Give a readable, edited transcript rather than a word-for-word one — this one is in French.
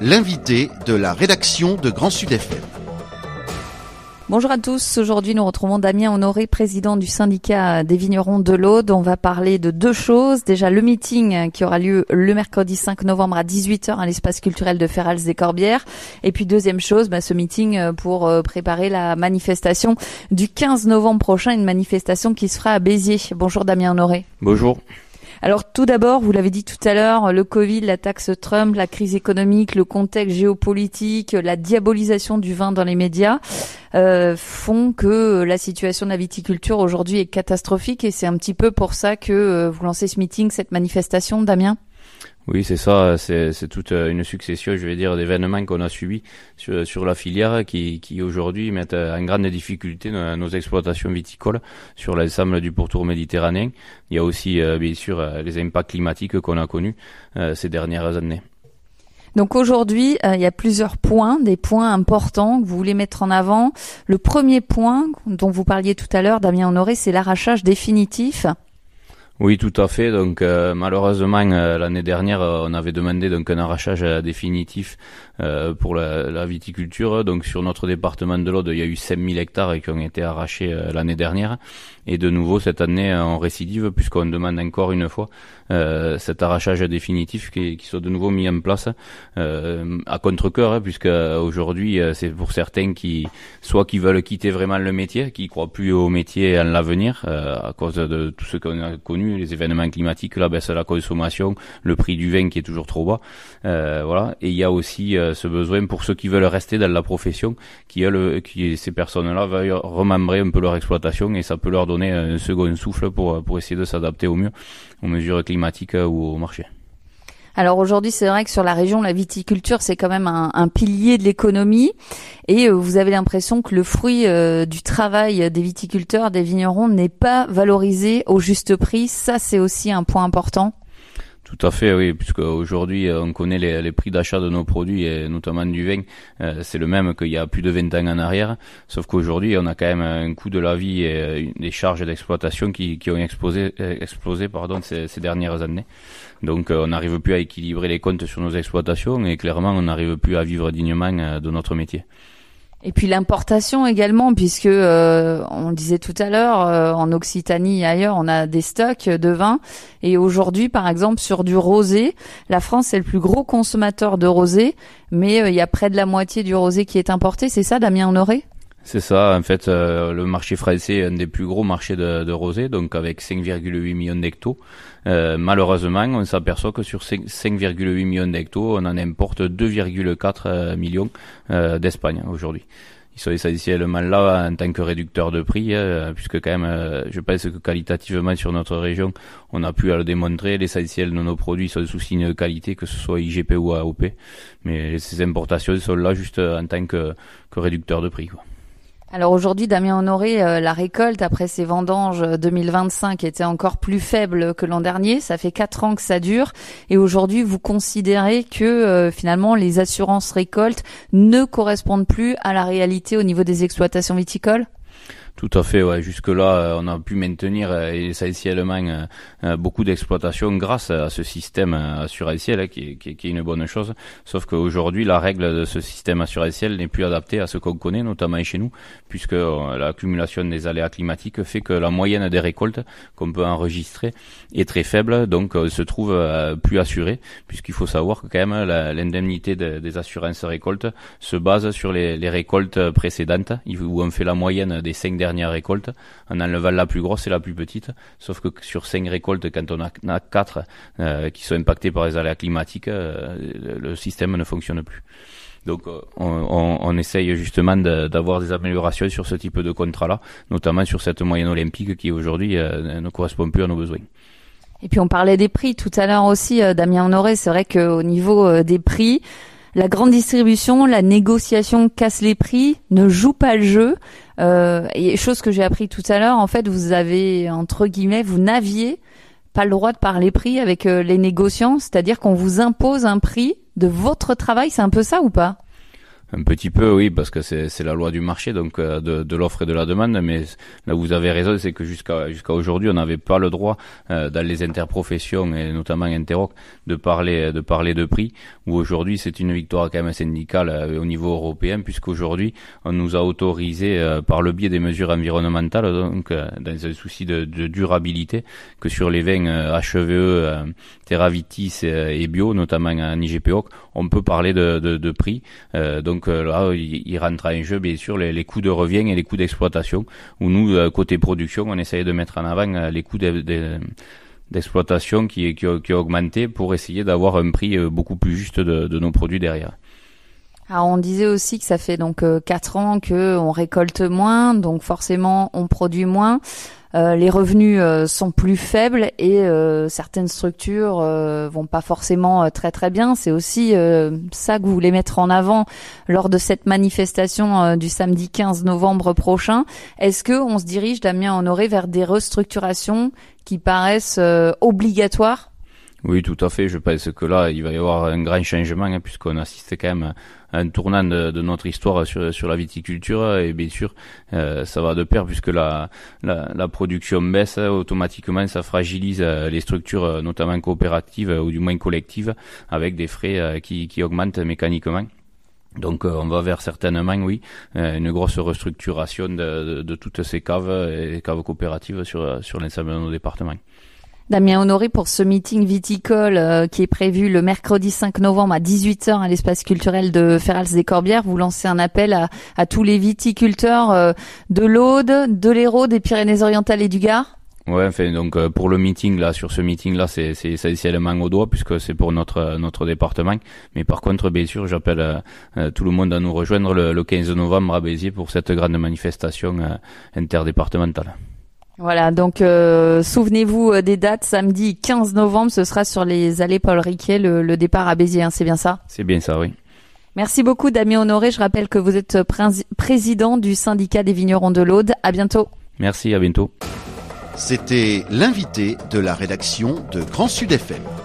l'invité de la rédaction de Grand Sud FM. Bonjour à tous, aujourd'hui nous retrouvons Damien Honoré, président du syndicat des vignerons de l'Aude. On va parler de deux choses. Déjà le meeting qui aura lieu le mercredi 5 novembre à 18h à l'espace culturel de Ferrals-des-Corbières. Et puis deuxième chose, ce meeting pour préparer la manifestation du 15 novembre prochain, une manifestation qui se fera à Béziers. Bonjour Damien Honoré. Bonjour. Alors tout d'abord, vous l'avez dit tout à l'heure, le Covid, la taxe Trump, la crise économique, le contexte géopolitique, la diabolisation du vin dans les médias font que la situation de la viticulture aujourd'hui est catastrophique et c'est un petit peu pour ça que vous lancez ce meeting, cette manifestation, Damien ? Oui, c'est ça, c'est toute une succession, je vais dire, d'événements qu'on a subis sur la filière qui aujourd'hui mettent en grande difficulté nos exploitations viticoles sur l'ensemble du pourtour méditerranéen. Il y a aussi, bien sûr, les impacts climatiques qu'on a connus ces dernières années. Donc aujourd'hui, il y a plusieurs points, des points importants que vous voulez mettre en avant. Le premier point dont vous parliez tout à l'heure, Damien Honoré, c'est l'arrachage définitif. Oui, tout à fait. Donc malheureusement l'année dernière, on avait demandé donc un arrachage définitif pour la viticulture. Donc sur notre département de l'Aude, il y a eu 5000 hectares qui ont été arrachés l'année dernière. Et de nouveau cette année, on récidive puisqu'on demande encore une fois cet arrachage définitif qui soit de nouveau mis en place à contre-cœur, puisque aujourd'hui c'est pour certains qui veulent quitter vraiment le métier, qui croient plus au métier et à l'avenir à cause de tout ce qu'on a connu, les événements climatiques, la baisse de la consommation, le prix du vin qui est toujours trop bas, voilà. Et il y a aussi ce besoin pour ceux qui veulent rester dans la profession, qui ces personnes-là veuillent remembrer un peu leur exploitation et ça peut leur donner un second souffle pour essayer de s'adapter au mieux aux mesures climatiques ou au marché. Alors aujourd'hui, c'est vrai que sur la région, la viticulture, c'est quand même un pilier de l'économie et vous avez l'impression que le fruit du travail des viticulteurs, des vignerons n'est pas valorisé au juste prix. Ça, c'est aussi un point important. Tout à fait, oui, puisque aujourd'hui on connaît les prix d'achat de nos produits et notamment du vin, c'est le même qu'il y a plus de 20 ans en arrière, sauf qu'aujourd'hui on a quand même un coût de la vie et des charges d'exploitation qui ont explosé ces dernières années. Donc on n'arrive plus à équilibrer les comptes sur nos exploitations et clairement on n'arrive plus à vivre dignement de notre métier. Et puis l'importation également, puisque on le disait tout à l'heure, en Occitanie et ailleurs, on a des stocks de vin. Et aujourd'hui, par exemple, sur du rosé, la France est le plus gros consommateur de rosé, mais il y a près de la moitié du rosé qui est importé. C'est ça, Damien Honoré ? C'est ça, en fait, le marché français est un des plus gros marchés de rosé, donc avec 5,8 millions d'hectos. Malheureusement, on s'aperçoit que sur 5,8 millions d'hectos, on en importe 2,4 millions d'Espagne aujourd'hui. Ils sont essentiellement là en tant que réducteurs de prix, puisque quand même, je pense que qualitativement sur notre région, on a pu le démontrer. L'essentiel de nos produits sont sous signe de qualité, que ce soit IGP ou AOP. Mais ces importations sont là juste en tant que réducteurs de prix, quoi. Alors aujourd'hui, Damien Honoré, la récolte après ces vendanges 2025 était encore plus faible que l'an dernier. Ça fait 4 ans que ça dure. Et aujourd'hui, vous considérez que finalement les assurances récoltes ne correspondent plus à la réalité au niveau des exploitations viticoles ? Tout à fait, ouais. Jusque-là, on a pu maintenir essentiellement beaucoup d'exploitations grâce à ce système assurantiel qui est une bonne chose. Sauf qu'aujourd'hui, la règle de ce système assurantiel n'est plus adaptée à ce qu'on connaît, notamment chez nous, puisque l'accumulation des aléas climatiques fait que la moyenne des récoltes qu'on peut enregistrer est très faible, donc on se trouve plus assuré, puisqu'il faut savoir que quand même l'indemnité des assurances récoltes se base sur les récoltes précédentes, où on fait la moyenne des 5 dernières récoltes, en enlevant la plus grosse et la plus petite, sauf que sur 5 récoltes, quand on a 4 qui sont impactées par les aléas climatiques, le système ne fonctionne plus. Donc on essaye justement d'avoir des améliorations sur ce type de contrat-là, notamment sur cette moyenne olympique qui aujourd'hui ne correspond plus à nos besoins. Et puis on parlait des prix tout à l'heure aussi, Damien Honoré, c'est vrai qu'au niveau des prix, la grande distribution, la négociation casse les prix, ne joue pas le jeu. Et chose que j'ai appris tout à l'heure, en fait, vous avez, entre guillemets, vous n'aviez pas le droit de parler prix avec les négociants, c'est-à-dire qu'on vous impose un prix de votre travail, c'est un peu ça ou pas ? Un petit peu, oui, parce que c'est la loi du marché, donc de l'offre et de la demande. Mais là où vous avez raison, c'est que jusqu'à aujourd'hui, on n'avait pas le droit dans les interprofessions et notamment Interroc de parler de prix. Où aujourd'hui, c'est une victoire quand même syndicale au niveau européen, puisqu'aujourd'hui, on nous a autorisé par le biais des mesures environnementales, donc dans un souci de durabilité, que sur les vins HVE, Terravitis et bio, notamment en IGPO, on peut parler de prix. Donc là, il rentre en jeu bien sûr les coûts de revient et les coûts d'exploitation, où nous, côté production, on essaye de mettre en avant les coûts d'exploitation qui ont augmenté pour essayer d'avoir un prix beaucoup plus juste de nos produits derrière. Alors on disait aussi que ça fait donc 4 ans que on récolte moins, donc forcément on produit moins. Les revenus sont plus faibles et certaines structures vont pas forcément très très bien. C'est aussi ça que vous voulez mettre en avant lors de cette manifestation du samedi 15 novembre prochain. Est-ce que on se dirige, Damien Honoré, vers des restructurations qui paraissent obligatoires ? Oui, tout à fait. Je pense que là, il va y avoir un grand changement, puisqu'on assiste quand même à un tournant de notre histoire sur la viticulture, et bien sûr, ça va de pair, puisque la production baisse automatiquement, ça fragilise les structures, notamment coopératives ou du moins collectives, avec des frais qui augmentent mécaniquement. Donc on va vers certainement, oui, une grosse restructuration de toutes ces caves et caves coopératives sur l'ensemble de nos départements. Damien Honoré, pour ce meeting viticole qui est prévu le mercredi 5 novembre à 18h à l'espace culturel de Ferrals-des-Corbières, vous lancez un appel à tous les viticulteurs de l'Aude, de l'Hérault, des Pyrénées-Orientales et du Gard. Ouais, enfin donc pour le meeting là, sur ce meeting là, c'est essentiellement au doigt, puisque c'est pour notre département. Mais par contre, bien sûr, j'appelle tout le monde à nous rejoindre le 15 novembre à Béziers pour cette grande manifestation interdépartementale. Voilà, donc souvenez-vous des dates. Samedi 15 novembre, ce sera sur les allées Paul Riquet, le départ à Béziers, hein, c'est bien ça ? C'est bien ça, oui. Merci beaucoup, Damien Honoré. Je rappelle que vous êtes président du syndicat des vignerons de l'Aude. À bientôt. Merci, à bientôt. C'était l'invité de la rédaction de Grand Sud FM.